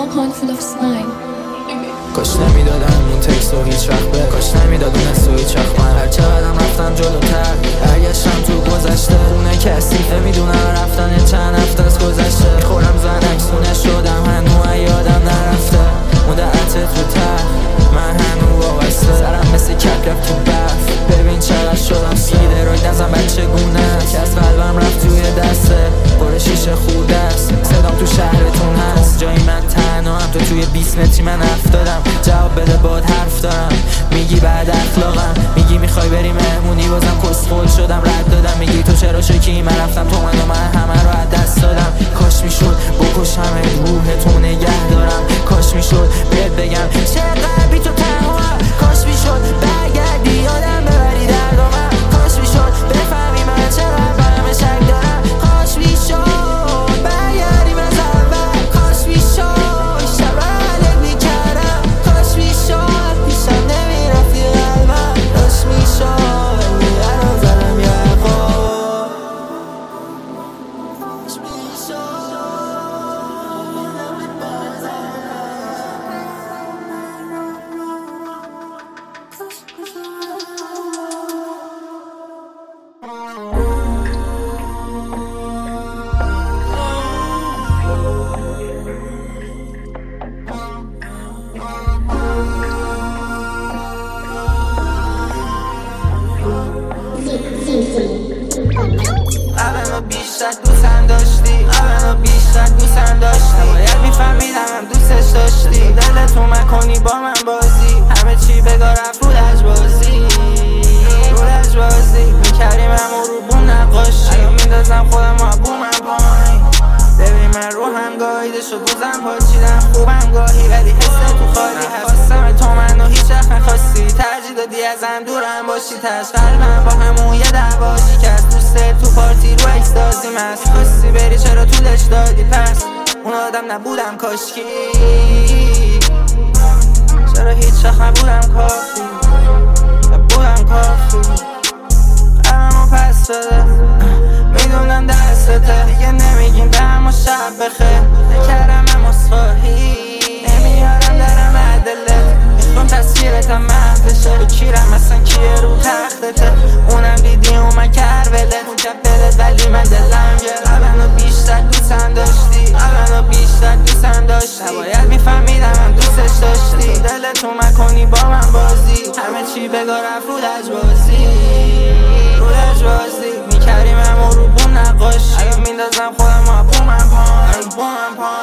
small pond full of slime. کاش نمیدادم اون تکس و هیچ وقت به کاش نمیداد اون حس و هیچ وقت من هر چقدرم رفتم جلوتر برگشتم تو گذشته خونه کثیفه میدونم رفتن چند هفته از گذشته میخورم زنکسونه شدم هنو یادم نرفته مونده عطت رو تر من هنو وابسته سرم مثل کپ رفت تو برف ببین چقدر شدم سیده روی نزم بچه گونه که از قلبم رفت توی دسته پر شیشه خورده است صدام تو شهرتون هست جایی من تنها هم تو توی 20 متری من حرف دادم جواب بده باد حرف دارم میگی بعد اخلاقم میگی میخوای بری مهمونی بازم کسخل شدم رد دادم میگی تو چرا شکی من رفتم تو من همه رو از دست دادم کاش میشد بکشم روح تو نگه دارم کاش میشد بهت بگم چقدر بی تو تنها کاش میشد برگردی یادم ببری دردامم کاش میشد بفهمی من چقدر برم شک دارم کاش میشد برگردی از اول کاش میشد شبالت میکردم کاش میشد پیشم نمیرفتی قلبم کاش میشد ولی الان زنم یخواب کاش میشد قبلو بیشتر دوستم داشتی قبلو بیشتر دوستم داشتی باید میفهمیدم دوستش داشتی دلت اومد کنی با من بازی همه چی بگاه رفت رو لجبازی رو لجبازی میکردیم همون رو بوم نقاشی الان میندازم خودم و بومم پایین ببین من روحم گاهیده شد روزم پاچیدم خوبم گاهی ولی حس تو خالی خواستم تو منو هیچ وقت نخواستی ترجیح دادی ازم دورم باشی تش قلبم با همون یه دعواشی که از دوست تو پارتی رو اکستازیم هست خواستی بری چرا طولش دادی پس اون آدم نبودم کاشکی چرا هیچ وقت نبودم کافی نبودم کافی قلبمو پس بده میدونم دستته دیگه نمیگیم به همو شب بخیر نکرم هم اصفاهی نمیارم درم عدلت میخوام تصویرتم محفشه رو کیرم مثلا کیه رو تختته اونم دیدی اومد کربلت مکبلت ولی من دلم گرد قبلو بیشتر دوستم داشتی قبلو بیشتر دوستم داشتی نباید میفهمیدم هم دوستش داشتی دلت اومد کنی با من بازی همه چی بگاه رفت رو لجبازی رو لجبازی میکردیم همون رو بوم نقاشی الان میندازم خودم و بومم پایین